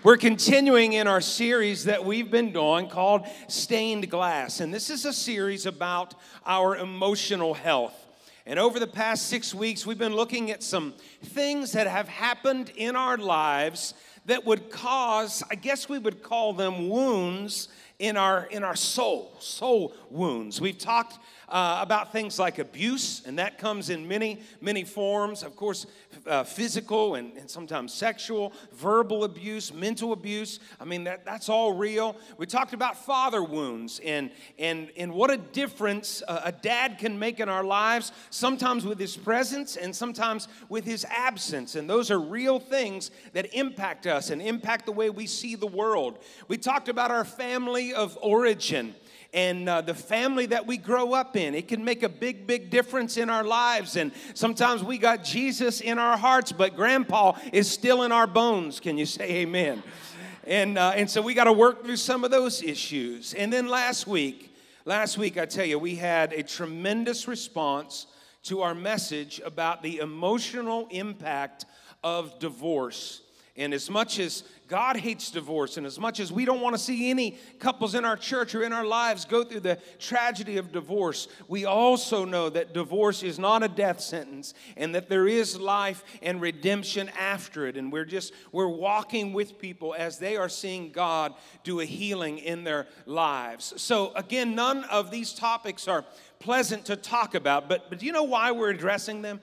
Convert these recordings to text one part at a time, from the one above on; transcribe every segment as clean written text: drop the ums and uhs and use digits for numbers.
We're continuing in our series that we've been doing called Stained Glass. And this is a series about our emotional health. And over the past 6 weeks, we've been looking at some things that have happened in our lives that would cause, I guess we would call them wounds in our soul wounds. We've talked about things like abuse, and that comes in many forms. Of course, physical and sometimes sexual, verbal abuse, mental abuse. I mean, that's all real. We talked about father wounds and what a difference a dad can make in our lives, sometimes with his presence and sometimes with his absence. And those are real things that impact us and impact the way we see the world. We talked about our family of origin. And the family that we grow up in, it can make a big difference in our lives. And sometimes we got Jesus in our hearts, but Grandpa is still in our bones. Can you say amen? And so we got to work through some of those issues. And then last week, I tell you, we had a tremendous response to our message about the emotional impact of divorce. And as much as God hates divorce, and as much as we don't want to see any couples in our church or in our lives go through the tragedy of divorce, we also know that divorce is not a death sentence and that there is life and redemption after it. And we're walking with people as they are seeing God do a healing in their lives. So again, none of these topics are pleasant to talk about, but do you know why we're addressing them?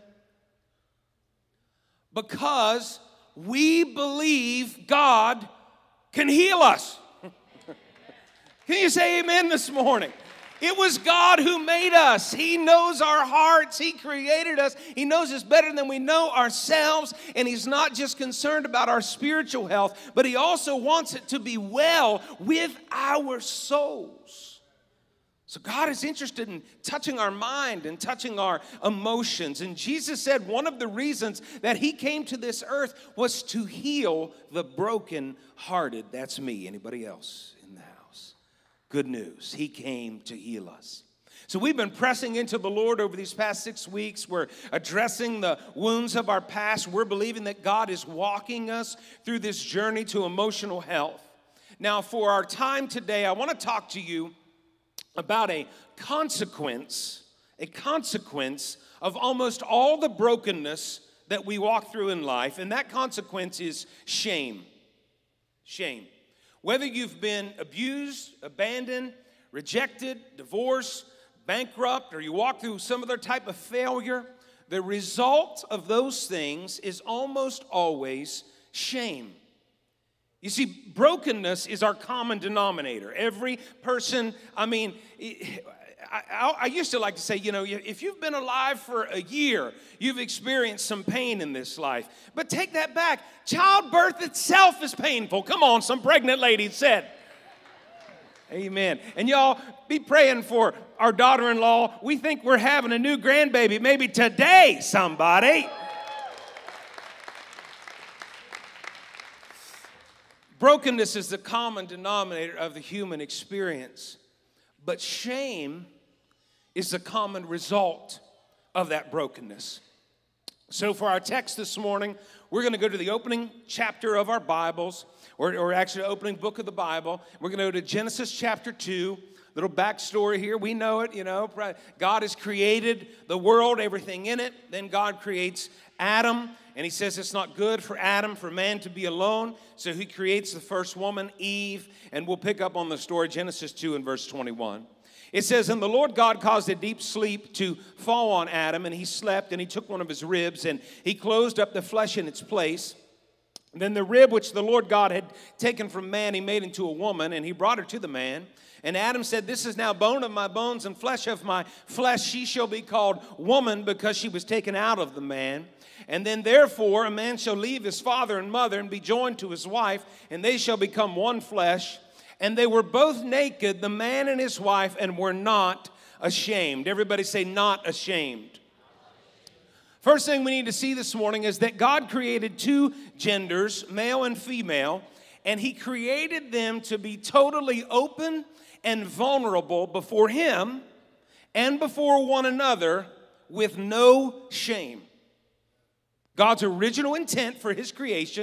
Because we believe God can heal us. Can you say amen this morning? It was God who made us. He knows our hearts. He created us. He knows us better than we know ourselves. And He's not just concerned about our spiritual health, but He also wants it to be well with our souls. So God is interested in touching our mind and touching our emotions. And Jesus said one of the reasons that He came to this earth was to heal the brokenhearted. That's me. Anybody else in the house? Good news. He came to heal us. So we've been pressing into the Lord over these past 6 weeks. We're addressing the wounds of our past. We're believing that God is walking us through this journey to emotional health. Now, for our time today, I want to talk to you about a consequence of almost all the brokenness that we walk through in life, and that consequence is shame. Shame. Whether you've been abused, abandoned, rejected, divorced, bankrupt, or you walk through some other type of failure, the result of those things is almost always shame. You see, brokenness is our common denominator. Every person, I used to like to say, you know, if you've been alive for a year, you've experienced some pain in this life. But take that back. Childbirth itself is painful. Come on, some pregnant lady said. Amen. And y'all be praying for our daughter-in-law. We think we're having a new grandbaby. Maybe today, somebody. Brokenness is the common denominator of the human experience, but shame is the common result of that brokenness. So for our text this morning, we're going to go to the opening chapter of our Bibles, or actually the opening book of the Bible. We're going to go to Genesis chapter 2. Little backstory here. We know it, you know. God has created the world, everything in it. Then God creates Adam. And He says it's not good for man to be alone. So He creates the first woman, Eve. And we'll pick up on the story, Genesis 2 and verse 21. It says, "And the Lord God caused a deep sleep to fall on Adam, and he slept, and He took one of his ribs, and He closed up the flesh in its place. Then the rib which the Lord God had taken from man, He made into a woman, and He brought her to the man. And Adam said, This is now bone of my bones and flesh of my flesh. She shall be called woman, because she was taken out of the man. And then therefore a man shall leave his father and mother and be joined to his wife, and they shall become one flesh. And they were both naked, the man and his wife, and were not ashamed." Everybody say, not ashamed. First thing we need to see this morning is that God created two genders, male and female, and He created them to be totally open and vulnerable before Him and before one another with no shame. God's original intent for His creation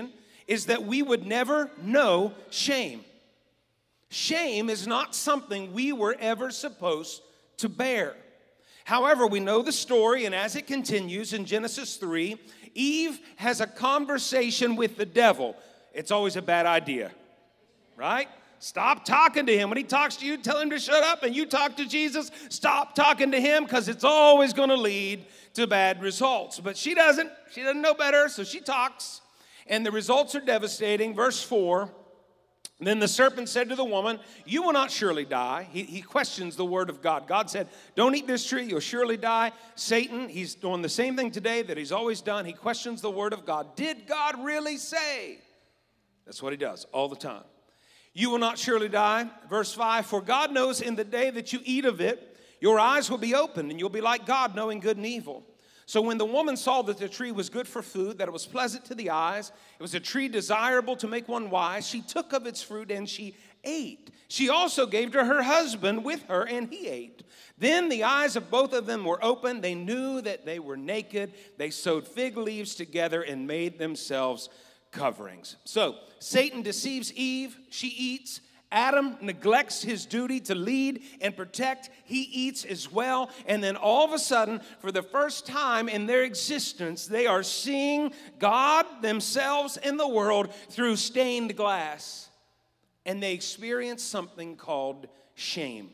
is that we would never know shame. Shame is not something we were ever supposed to bear. However, we know the story, and as it continues in Genesis 3, Eve has a conversation with the devil. It's always a bad idea, right? Stop talking to him. When he talks to you, tell him to shut up, and you talk to Jesus, stop talking to him, because it's always going to lead to bad results. But she doesn't know better, so she talks, and the results are devastating. Verse 4, then the serpent said to the woman, you will not surely die. He questions the word of God. God said, don't eat this tree, you'll surely die. Satan, he's doing the same thing today that he's always done. He questions the word of God. Did God really say? That's what he does all the time. You will not surely die. Verse 5, for God knows in the day that you eat of it, your eyes will be opened, and you'll be like God, knowing good and evil. So when the woman saw that the tree was good for food, that it was pleasant to the eyes, it was a tree desirable to make one wise, she took of its fruit and she ate. She also gave to her husband with her, and he ate. Then the eyes of both of them were opened. They knew that they were naked. They sewed fig leaves together and made themselves coverings. So Satan deceives Eve. She eats. Adam neglects his duty to lead and protect. He eats as well. And then all of a sudden, for the first time in their existence, they are seeing God, themselves, and the world through stained glass. And they experience something called shame.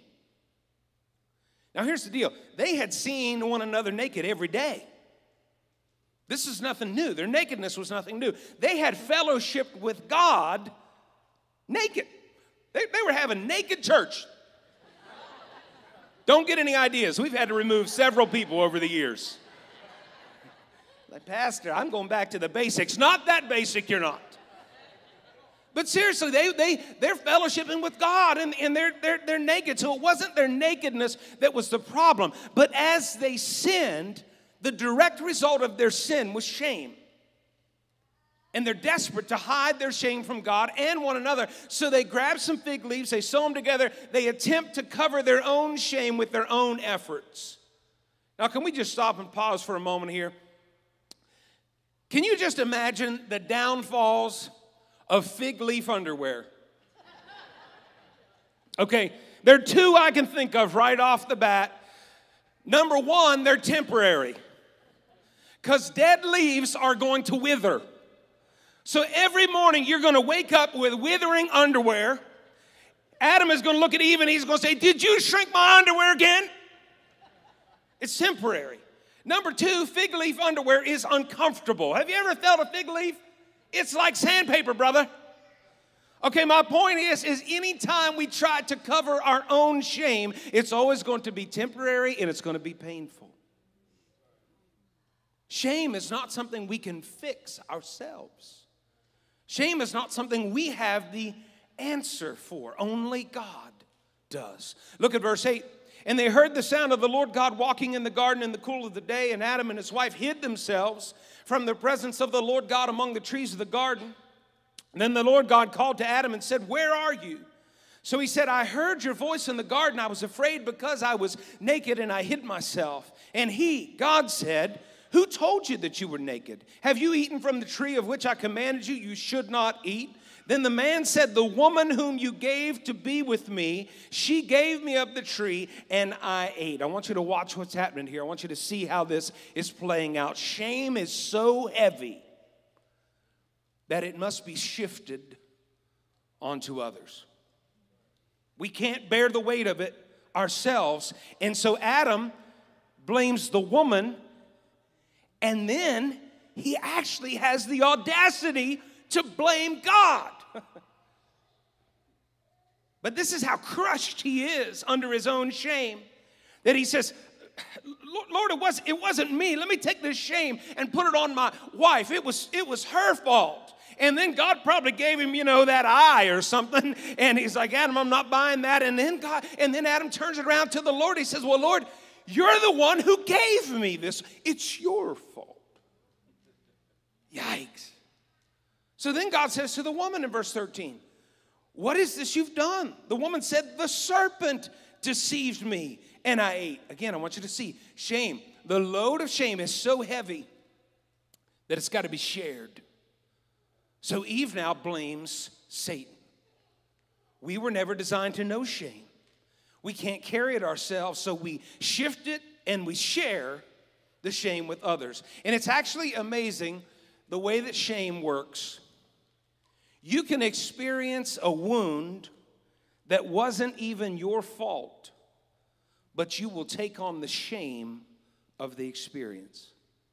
Now here's the deal. They had seen one another naked every day. This is nothing new. Their nakedness was nothing new. They had fellowship with God naked. They were having naked church. Don't get any ideas. We've had to remove several people over the years. Like, Pastor, I'm going back to the basics. Not that basic, you're not. But seriously, they're fellowshipping with God, and they're naked. So it wasn't their nakedness that was the problem. But as they sinned, the direct result of their sin was shame. And they're desperate to hide their shame from God and one another. So they grab some fig leaves, they sew them together, they attempt to cover their own shame with their own efforts. Now, can we just stop and pause for a moment here? Can you just imagine the downfalls of fig leaf underwear? Okay, there are two I can think of right off the bat. Number one, they're temporary, because dead leaves are going to wither. So every morning you're going to wake up with withering underwear. Adam is going to look at Eve and he's going to say, did you shrink my underwear again? It's temporary. Number two, fig leaf underwear is uncomfortable. Have you ever felt a fig leaf? It's like sandpaper, brother. Okay, my point is anytime we try to cover our own shame, it's always going to be temporary and it's going to be painful. Shame is not something we can fix ourselves. Shame is not something we have the answer for. Only God does. Look at verse 8. And they heard the sound of the Lord God walking in the garden in the cool of the day, and Adam and his wife hid themselves from the presence of the Lord God among the trees of the garden. And then the Lord God called to Adam and said, where are you? So he said, I heard your voice in the garden. I was afraid because I was naked and I hid myself. And God said, who told you that you were naked? Have you eaten from the tree of which I commanded you, you should not eat? Then the man said, the woman whom you gave to be with me, she gave me of the tree and I ate. I want you to watch what's happening here. I want you to see how this is playing out. Shame is so heavy that it must be shifted onto others. We can't bear the weight of it ourselves. And so Adam blames the woman. And then he actually has the audacity to blame God. But this is how crushed he is under his own shame, that he says, Lord, it wasn't me. Let me take this shame and put it on my wife. It was her fault. And then God probably gave him, that eye or something. And he's like, Adam, I'm not buying that. And then Adam turns it around to the Lord. He says, well, Lord, you're the one who gave me this. It's your fault. Yikes. So then God says to the woman in verse 13, what is this you've done? The woman said, the serpent deceived me and I ate. Again, I want you to see shame. The load of shame is so heavy that it's got to be shared. So Eve now blames Satan. We were never designed to know shame. We can't carry it ourselves, so we shift it and we share the shame with others. And it's actually amazing the way that shame works. You can experience a wound that wasn't even your fault, but you will take on the shame of the experience.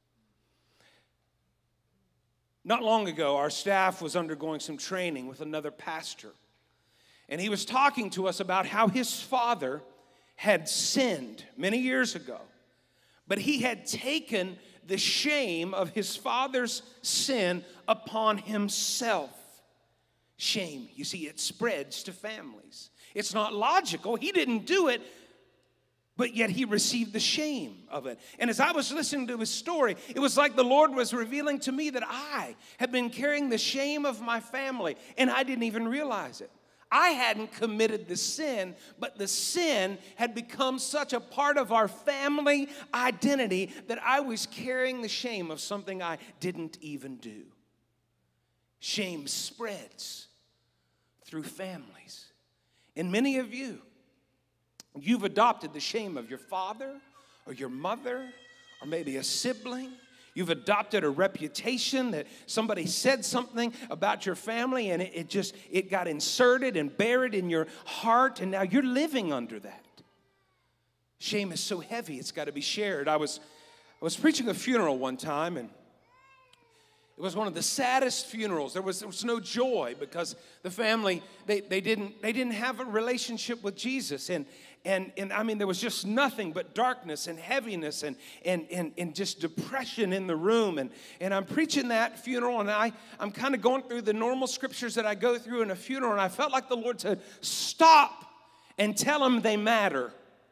Not long ago, our staff was undergoing some training with another pastor. And he was talking to us about how his father had sinned many years ago. But he had taken the shame of his father's sin upon himself. Shame, you see, it spreads to families. It's not logical. He didn't do it, but yet he received the shame of it. And as I was listening to his story, it was like the Lord was revealing to me that I had been carrying the shame of my family, and I didn't even realize it. I hadn't committed the sin, but the sin had become such a part of our family identity that I was carrying the shame of something I didn't even do. Shame spreads through families. And many of you, you've adopted the shame of your father or your mother or maybe a sibling. You've adopted a reputation that somebody said something about your family and it got inserted and buried in your heart, and now you're living under that. Shame is so heavy, it's got to be shared. I was preaching a funeral one time, and it was one of the saddest funerals. There was no joy because the family, they didn't have a relationship with Jesus. And I mean, there was just nothing but darkness and heaviness and just depression in the room. And I'm preaching that funeral, and I'm kind of going through the normal scriptures that I go through in a funeral, and I felt like the Lord said, stop and tell them they matter.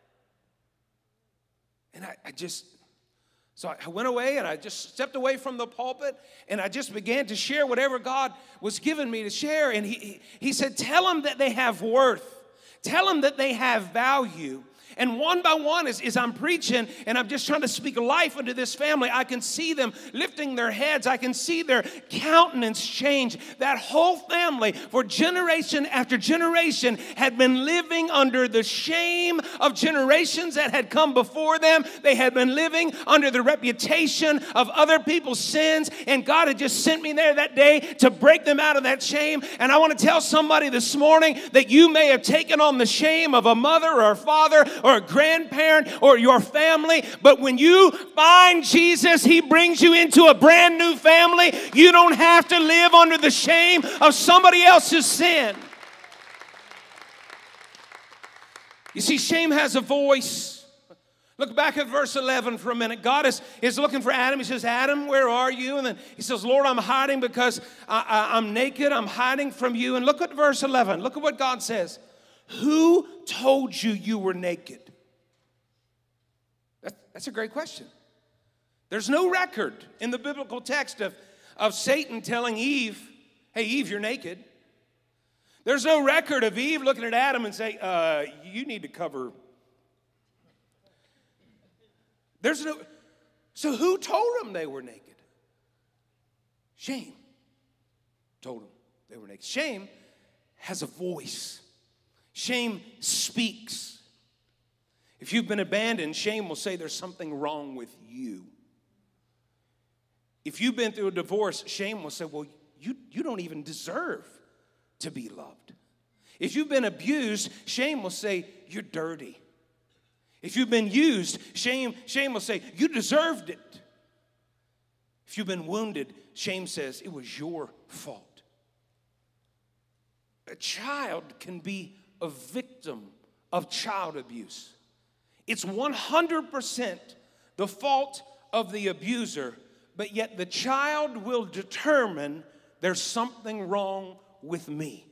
And So I went away and I just stepped away from the pulpit and I just began to share whatever God was giving me to share. And he said, tell them that they have worth. Tell them that they have value. And one by one, as I'm preaching and I'm just trying to speak life into this family, I can see them lifting their heads. I can see their countenance change. That whole family, for generation after generation, had been living under the shame of generations that had come before them. They had been living under the reputation of other people's sins. And God had just sent me there that day to break them out of that shame. And I want to tell somebody this morning that you may have taken on the shame of a mother or a father or a grandparent or your family, but when you find Jesus, he brings you into a brand new family. You don't have to live under the shame of somebody else's sin. You see, shame has a voice. Look back at verse 11 for a minute. God is looking for Adam. He says, Adam, where are you? And then he says, Lord, I'm hiding because I'm naked. I'm hiding from you. And look at verse 11. Look at what God says. Who told you you were naked? That's a great question. There's no record in the biblical text of Satan telling Eve, hey, Eve, you're naked. There's no record of Eve looking at Adam and saying, you need to cover. So who told them they were naked? Shame told them they were naked. Shame has a voice. Shame speaks. If you've been abandoned, shame will say there's something wrong with you. If you've been through a divorce, shame will say, well, you don't even deserve to be loved. If you've been abused, shame will say, you're dirty. If you've been used, shame will say, you deserved it. If you've been wounded, shame says, it was your fault. A child can be a victim of child abuse. It's 100% the fault of the abuser, but yet the child will determine there's something wrong with me.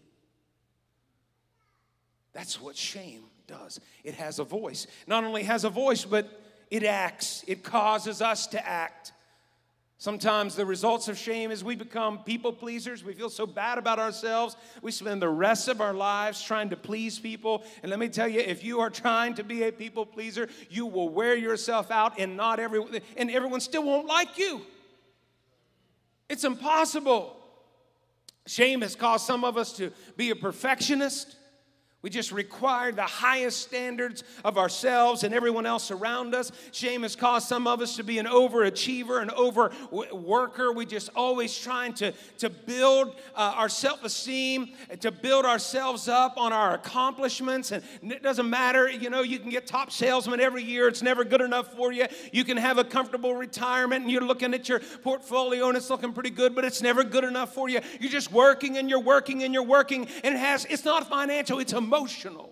That's what shame does. It has a voice. Not only has a voice, but it acts. It causes us to act. Sometimes the results of shame is we become people pleasers. We feel so bad about ourselves. We spend the rest of our lives trying to please people. And let me tell you, if you are trying to be a people pleaser, you will wear yourself out and everyone still won't like you. It's impossible. Shame has caused some of us to be a perfectionist. We just require the highest standards of ourselves and everyone else around us. Shame has caused some of us to be an overachiever, an overworker. We just always trying to build our self-esteem, to build ourselves up on our accomplishments. And it doesn't matter, you can get top salesman every year. It's never good enough for you. You can have a comfortable retirement and you're looking at your portfolio and it's looking pretty good, but it's never good enough for you. You're just working and you're working and you're working, and it's not financial, it's emotional.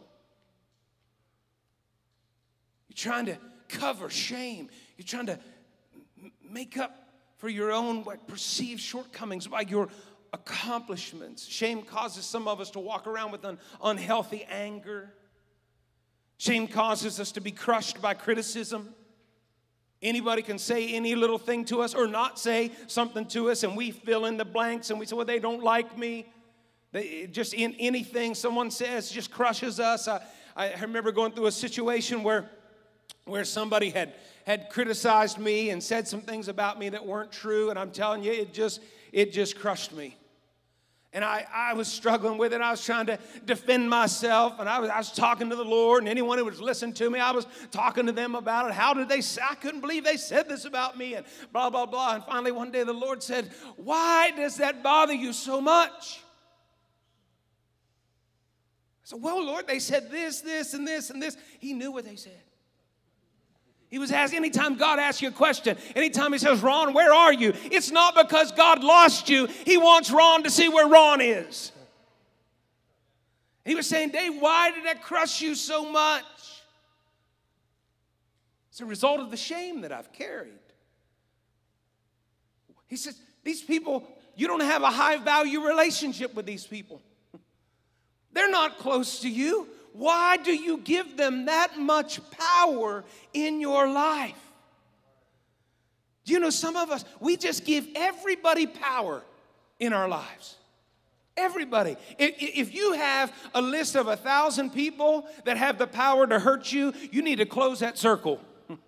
You're trying to cover shame. You're trying to make up for your own perceived shortcomings by your accomplishments. Shame causes some of us to walk around with an unhealthy anger. Shame causes us to be crushed by criticism. Anybody can say any little thing to us or not say something to us, and we fill in the blanks and we say, well, they don't like me. Just in anything someone says just crushes us. I remember going through a situation where somebody had criticized me and said some things about me that weren't true, and I'm telling you, it just crushed me. And I was struggling with it. I was trying to defend myself, and I was talking to the Lord, and anyone who was listening to me, I was talking to them about it. How did they say? I couldn't believe they said this about me, and blah, blah, blah. And finally one day the Lord said, why does that bother you so much? I said, well, Lord, they said this, this, and this, and this. He knew what they said. He was asking, anytime God asks you a question, anytime he says, Ron, where are you? It's not because God lost you. He wants Ron to see where Ron is. He was saying, Dave, why did that crush you so much? It's a result of the shame that I've carried. He says, these people, you don't have a high value relationship with these people. They're not close to you. Why do you give them that much power in your life? Do you know some of us, we just give everybody power in our lives. Everybody. If you have a list of 1,000 people that have the power to hurt you, you need to close that circle.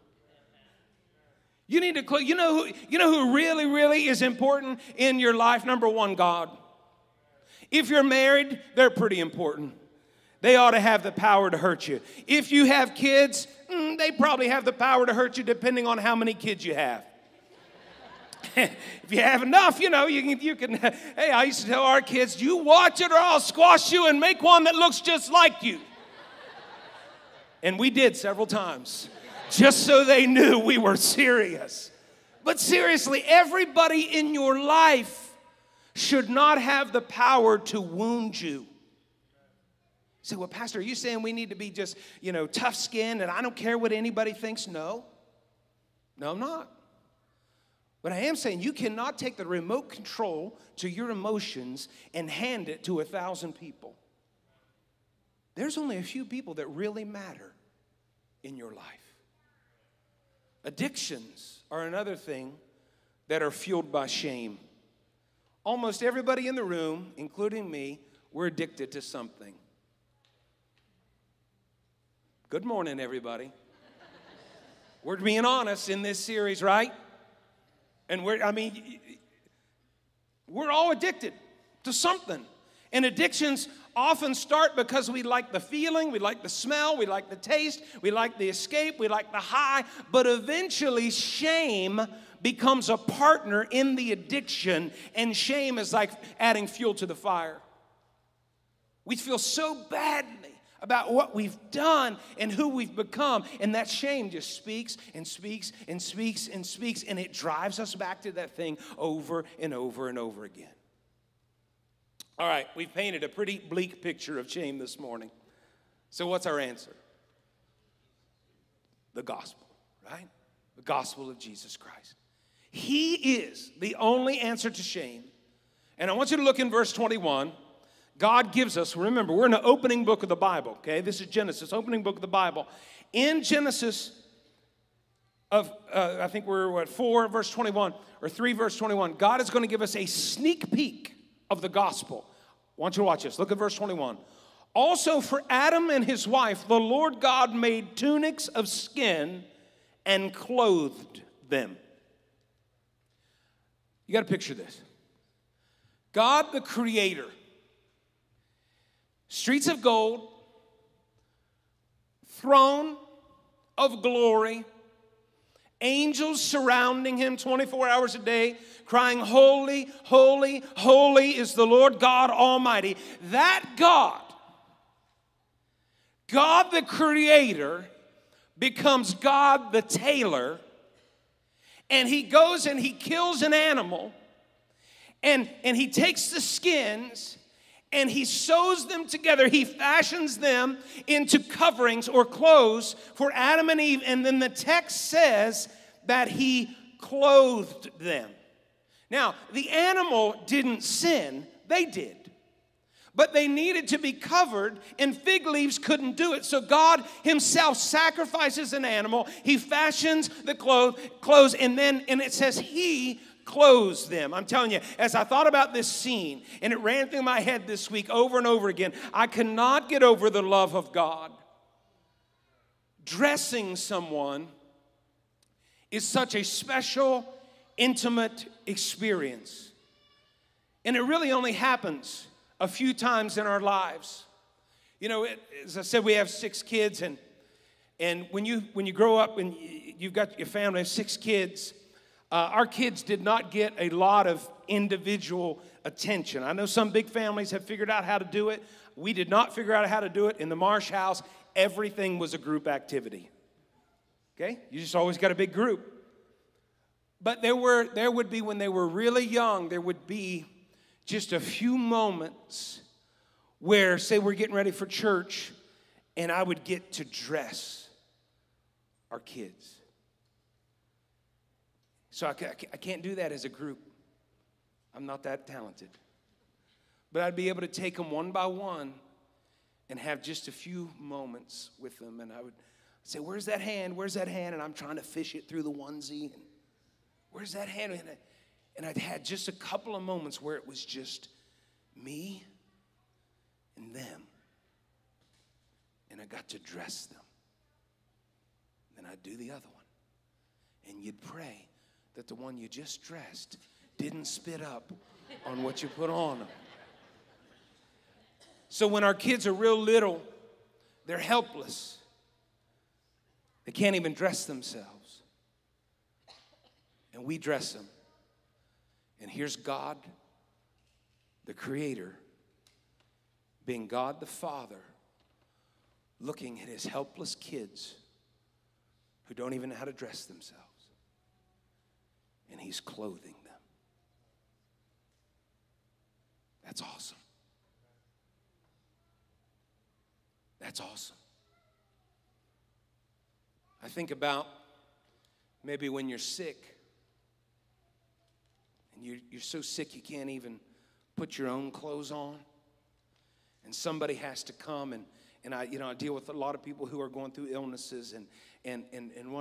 You need to close. You know who really, really is important in your life? Number one, God. If you're married, they're pretty important. They ought to have the power to hurt you. If you have kids, they probably have the power to hurt you depending on how many kids you have. If you have enough, you can, hey, I used to tell our kids, you watch it or I'll squash you and make one that looks just like you. And we did several times, just so they knew we were serious. But seriously, everybody in your life should not have the power to wound you. You say, well, Pastor, are you saying we need to be just, tough-skinned and I don't care what anybody thinks? No, I'm not. But I am saying you cannot take the remote control to your emotions and hand it to 1,000 people. There's only a few people that really matter in your life. Addictions are another thing that are fueled by shame. Almost everybody in the room, including me, we're addicted to something. Good morning, everybody. We're being honest in this series, right? And we're all addicted to something. And addictions often start because we like the feeling, we like the smell, we like the taste, we like the escape, we like the high. But eventually, shame becomes a partner in the addiction, and shame is like adding fuel to the fire. We feel so badly about what we've done and who we've become, and that shame just speaks and speaks and speaks and speaks, and it drives us back to that thing over and over and over again. All right, we've painted a pretty bleak picture of shame this morning. So what's our answer? The gospel, right? The gospel of Jesus Christ. He is the only answer to shame. And I want you to look in verse 21. God gives us, remember, we're in the opening book of the Bible, okay? This is Genesis, opening book of the Bible. In Genesis I think we're at 4 verse 21 or 3 verse 21, God is going to give us a sneak peek of the gospel. I want you to watch this. Look at verse 21. Also for Adam and his wife, the Lord God made tunics of skin and clothed them. You got to picture this. God the Creator, streets of gold, throne of glory, angels surrounding him 24 hours a day, crying, holy, holy, holy is the Lord God Almighty. That God the Creator, becomes God the tailor, and he goes and he kills an animal, and he takes the skins and he sews them together. He fashions them into coverings or clothes for Adam and Eve, and then the text says that he clothed them. Now, the animal didn't sin, they did. But they needed to be covered, and fig leaves couldn't do it. So God himself sacrifices an animal. He fashions the clothes, and it says he clothes them. I'm telling you, as I thought about this scene, and it ran through my head this week over and over again, I cannot get over the love of God. Dressing someone is such a special, intimate experience. And it really only happens a few times in our lives. You know, as I said, we have 6 kids, and when you grow up and you've got your family of 6 kids, our kids did not get a lot of individual attention. I know some big families have figured out how to do it. We did not figure out how to do it. In the Marsh house, everything was a group activity. Okay? You just always got a big group. But there would be, when they were really young, there would be just a few moments where, say, we're getting ready for church, and I would get to dress our kids. So I can't do that as a group. I'm not that talented. But I'd be able to take them one by one and have just a few moments with them. And I would say, where's that hand? Where's that hand? And I'm trying to fish it through the onesie. And where's that hand? And I'd had just a couple of moments where it was just me and them. And I got to dress them. Then I'd do the other one. And you'd pray that the one you just dressed didn't spit up on what you put on them. So when our kids are real little, they're helpless. They can't even dress themselves. And we dress them. And here's God, the Creator, being God the Father, looking at his helpless kids who don't even know how to dress themselves. And he's clothing them. That's awesome. That's awesome. I think about maybe when you're sick, and you're so sick you can't even put your own clothes on, and somebody has to come, and I deal with a lot of people who are going through illnesses, and one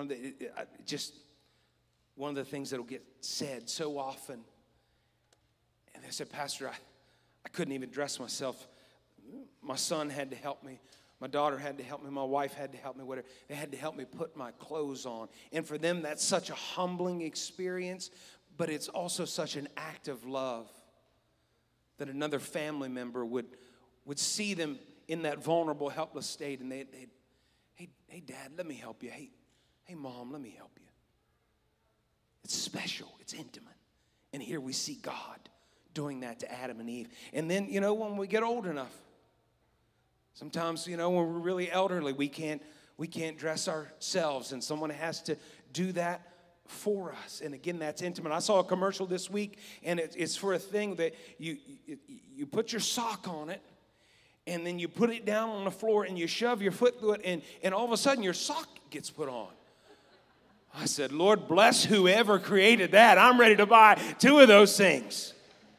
of the things that'll get said so often, and they said, Pastor, I couldn't even dress myself. My son had to help me. My daughter had to help me. My wife had to help me. Whatever. They had to help me put my clothes on. And for them, that's such a humbling experience, but it's also such an act of love that another family member would see them in that vulnerable, helpless state, and they'd hey, Dad, let me help you. Hey, Mom, let me help you. It's special. It's intimate. And here we see God doing that to Adam and Eve. And then, when we get old enough, sometimes, when we're really elderly, we can't dress ourselves, and someone has to do that for us. And again, that's intimate. I saw a commercial this week, and it's for a thing that you put your sock on it, and then you put it down on the floor, and you shove your foot through it, and all of a sudden your sock gets put on. I said, Lord, bless whoever created that. I'm ready to buy 2 of those things.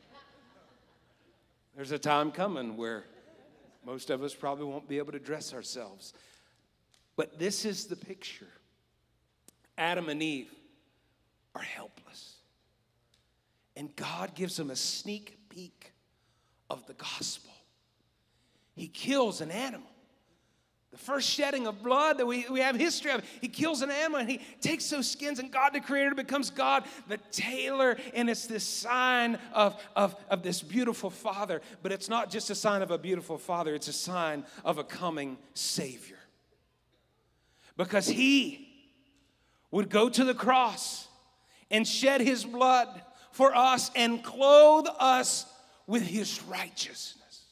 There's a time coming where most of us probably won't be able to dress ourselves. But this is the picture. Adam and Eve are helpless. And God gives them a sneak peek of the gospel. He kills an animal The first shedding of blood that we have history of. He kills an animal and he takes those skins, and God the Creator becomes God the tailor. And it's this sign of this beautiful Father. But it's not just a sign of a beautiful Father. It's a sign of a coming Savior. Because he would go to the cross and shed his blood for us and clothe us with his righteousness.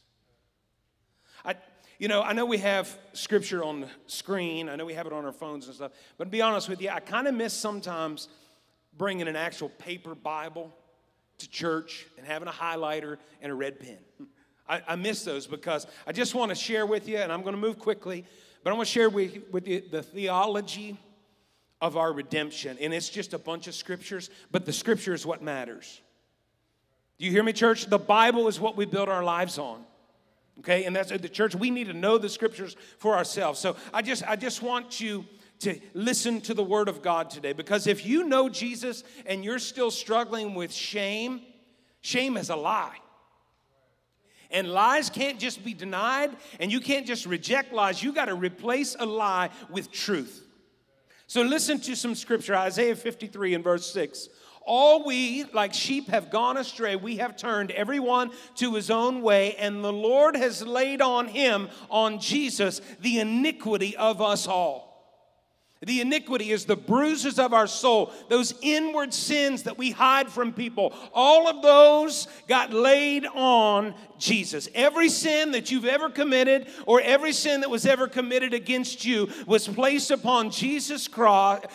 I know we have scripture on the screen. I know we have it on our phones and stuff. But to be honest with you, I kind of miss sometimes bringing an actual paper Bible to church and having a highlighter and a red pen. I miss those because I just want to share with you, and I'm going to move quickly, but I want to share with you the theology of our redemption. And it's just a bunch of scriptures, but the scripture is what matters. Do you hear me, church? The Bible is what we build our lives on. Okay, and that's at the church. We need to know the scriptures for ourselves. So I just want you to listen to the word of God today, because if you know Jesus and you're still struggling with shame, shame is a lie. And lies can't just be denied, and you can't just reject lies. You got to replace a lie with truth. So listen to some scripture, Isaiah 53 and verse 6. All we, like sheep, have gone astray. We have turned everyone to his own way, and the Lord has laid on him, on Jesus, the iniquity of us all. The iniquity is the bruises of our soul, those inward sins that we hide from people. All of those got laid on Jesus. Every sin that you've ever committed, or every sin that was ever committed against you, was placed upon Jesus Christ,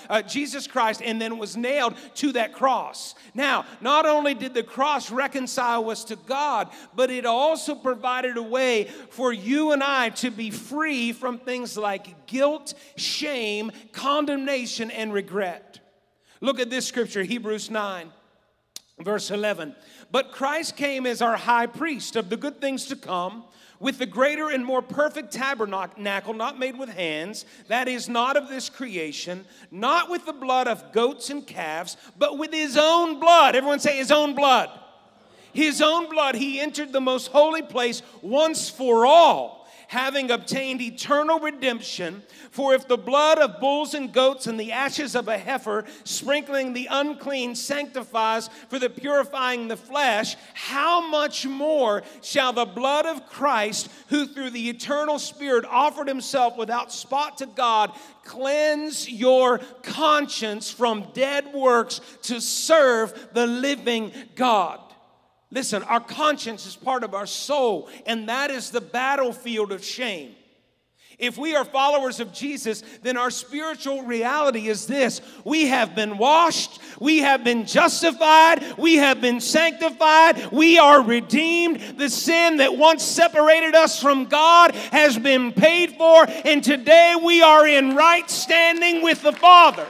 and then was nailed to that cross. Now, not only did the cross reconcile us to God, but it also provided a way for you and I to be free from things like guilt, shame, condemnation, and regret. Look at this scripture, Hebrews 9, verse 11. But Christ came as our high priest of the good things to come, with the greater and more perfect tabernacle, not made with hands, that is not of this creation, not with the blood of goats and calves, but with his own blood. Everyone say his own blood. His own blood, he entered the most holy place once for all, having obtained eternal redemption. For if the blood of bulls and goats and the ashes of a heifer, sprinkling the unclean, sanctifies for the purifying the flesh, how much more shall the blood of Christ, who through the eternal Spirit offered himself without spot to God, cleanse your conscience from dead works to serve the living God? Listen, our conscience is part of our soul, and that is the battlefield of shame. If we are followers of Jesus, then our spiritual reality is this: we have been washed, we have been justified, we have been sanctified, we are redeemed. The sin that once separated us from God has been paid for, and today we are in right standing with the Father.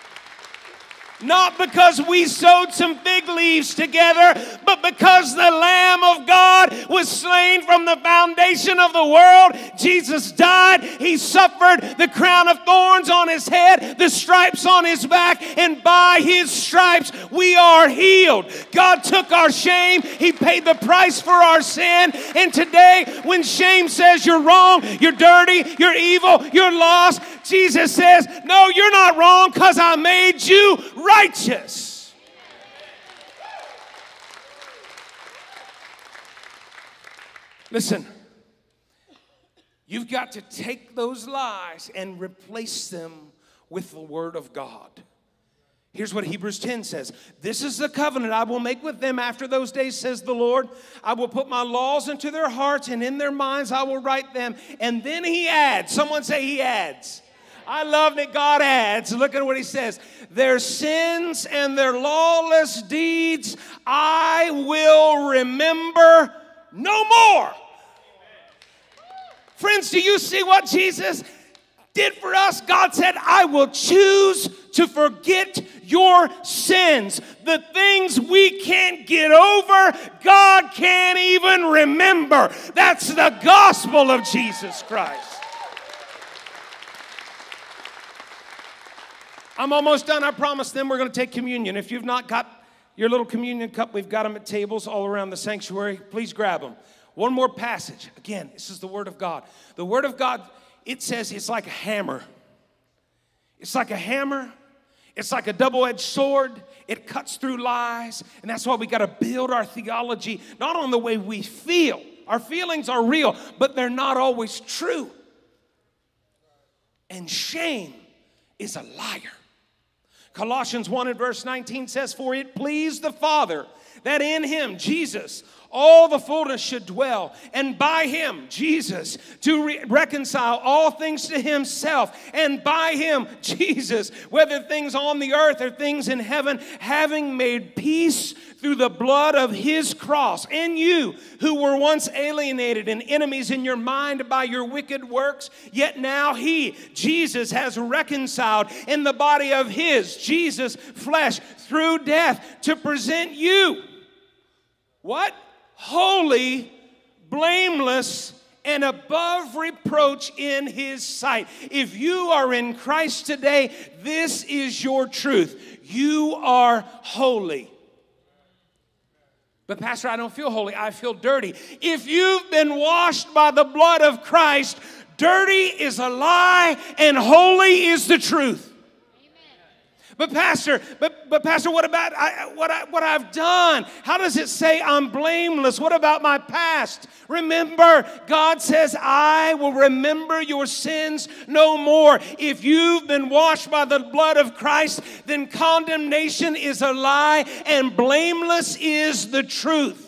Not because we sewed some fig leaves together, but because the Lamb of God was slain from the foundation of the world. Jesus died. He suffered the crown of thorns on his head, the stripes on his back, and by his stripes we are healed. God took our shame. He paid the price for our sin. And today, when shame says you're wrong, you're dirty, you're evil, you're lost, Jesus says, no, you're not wrong, because I made you righteous. Listen, you've got to take those lies and replace them with the Word of God. Here's what Hebrews 10 says. This is the covenant I will make with them after those days, says the Lord. I will put my laws into their hearts, and in their minds I will write them. And then he adds. Someone say he adds. I love that God adds. Look at what he says. Their sins and their lawless deeds I will remember no more. Friends, do you see what Jesus did for us? God said, I will choose to forget your sins. The things we can't get over, God can't even remember. That's the gospel of Jesus Christ. I'm almost done, I promise. Then we're going to take communion. If you've not got your little communion cup, we've got them at tables all around the sanctuary. Please grab them. One more passage. Again, this is the Word of God. The Word of God it says it's like a hammer. It's like a hammer. It's like a double-edged sword. It cuts through lies. And that's why we got to build our theology, not on the way we feel. Our feelings are real, but they're not always true. And shame is a liar. Colossians 1 and verse 19 says, "For it pleased the Father that in him, Jesus, all the fullness should dwell, and by him, Jesus, to reconcile all things to himself, and by him, Jesus, whether things on the earth or things in heaven, having made peace through the blood of his cross. And you, who were once alienated and enemies in your mind by your wicked works, yet now he, Jesus, has reconciled in the body of his, Jesus' flesh, through death, to present you," what? "Holy, blameless, and above reproach in his sight." If you are in Christ today, this is your truth. You are holy. "But Pastor, I don't feel holy. I feel dirty." If you've been washed by the blood of Christ, dirty is a lie and holy is the truth. But Pastor, what about what I've done? How does it say I'm blameless? What about my past? Remember, God says, "I will remember your sins no more." If you've been washed by the blood of Christ, then condemnation is a lie and blameless is the truth.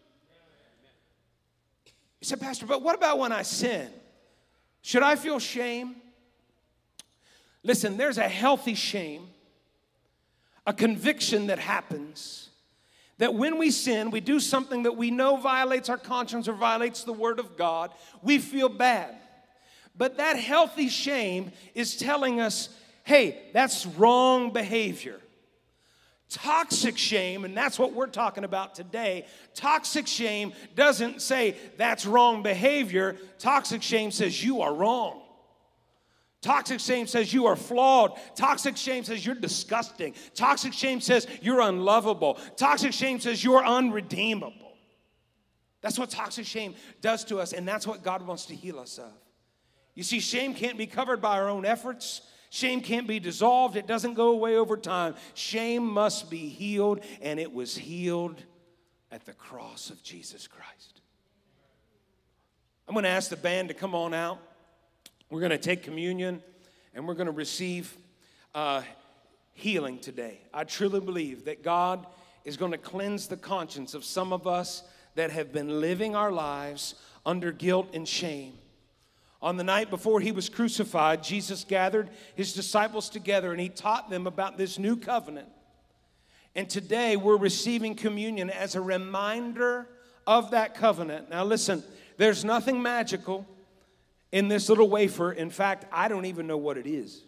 You said, "Pastor, but what about when I sin? Should I feel shame?" Listen, there's a healthy shame. A conviction that happens that when we sin, we do something that we know violates our conscience or violates the Word of God, we feel bad. But that healthy shame is telling us, hey, that's wrong behavior. Toxic shame, and that's what we're talking about today, toxic shame doesn't say that's wrong behavior. Toxic shame says you are wrong. Toxic shame says you are flawed. Toxic shame says you're disgusting. Toxic shame says you're unlovable. Toxic shame says you're unredeemable. That's what toxic shame does to us, and that's what God wants to heal us of. You see, shame can't be covered by our own efforts. Shame can't be dissolved. It doesn't go away over time. Shame must be healed, and it was healed at the cross of Jesus Christ. I'm going to ask the band to come on out. We're going to take communion, and we're going to receive healing today. I truly believe that God is going to cleanse the conscience of some of us that have been living our lives under guilt and shame. On the night before he was crucified, Jesus gathered his disciples together, and he taught them about this new covenant. And today we're receiving communion as a reminder of that covenant. Now listen, there's nothing magical in this little wafer. In fact, I don't even know what it is.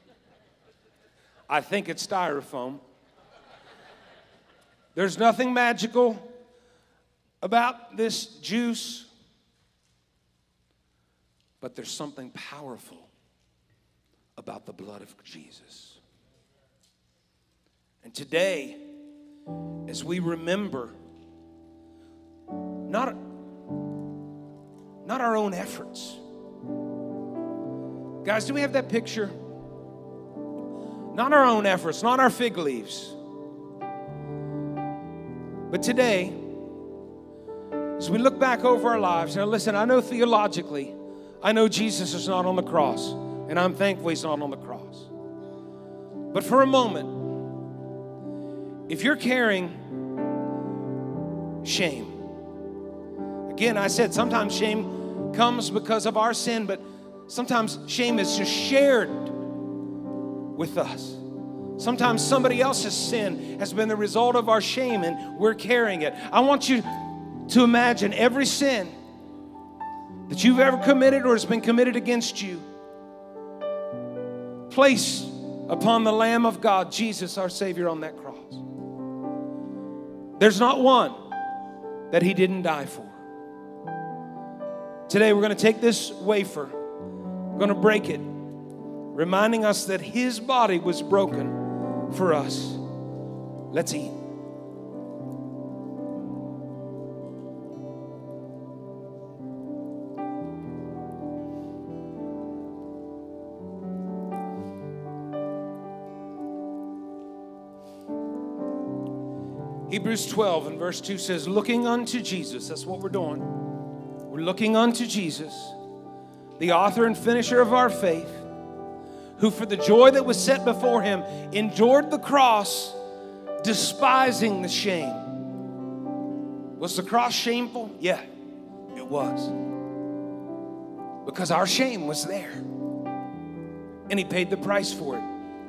I think it's styrofoam. There's nothing magical about this juice, but there's something powerful about the blood of Jesus. And today, as we remember, not our own efforts. Guys, do we have that picture? Not our own efforts, not our fig leaves. But today, as we look back over our lives, now listen, I know theologically, I know Jesus is not on the cross, and I'm thankful he's not on the cross. But for a moment, if you're carrying shame, again, I said sometimes shame comes because of our sin, but sometimes shame is just shared with us. Sometimes somebody else's sin has been the result of our shame, and we're carrying it. I want you to imagine every sin that you've ever committed or has been committed against you. Place upon the Lamb of God, Jesus, our Savior, on that cross. There's not one that he didn't die for. Today we're going to take this wafer. We're going to break it, reminding us that his body was broken for us. Let's eat. Hebrews 12 and verse 2 says, looking unto Jesus. That's what we're doing. We're looking unto Jesus, the author and finisher of our faith, who for the joy that was set before him endured the cross, despising the shame. Was the cross shameful? Yeah, it was. Because our shame was there. And he paid the price for it.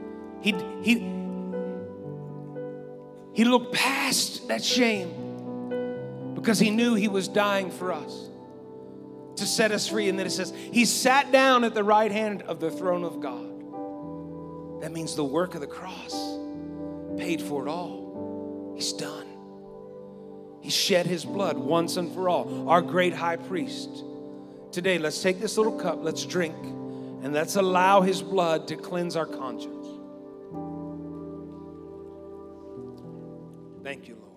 He looked past that shame because he knew he was dying for us to set us free. And then it says, he sat down at the right hand of the throne of God. That means the work of the cross paid for it all. He's done. He shed his blood once and for all. Our great high priest. Today, let's take this little cup, let's drink, and let's allow his blood to cleanse our conscience. Thank you, Lord.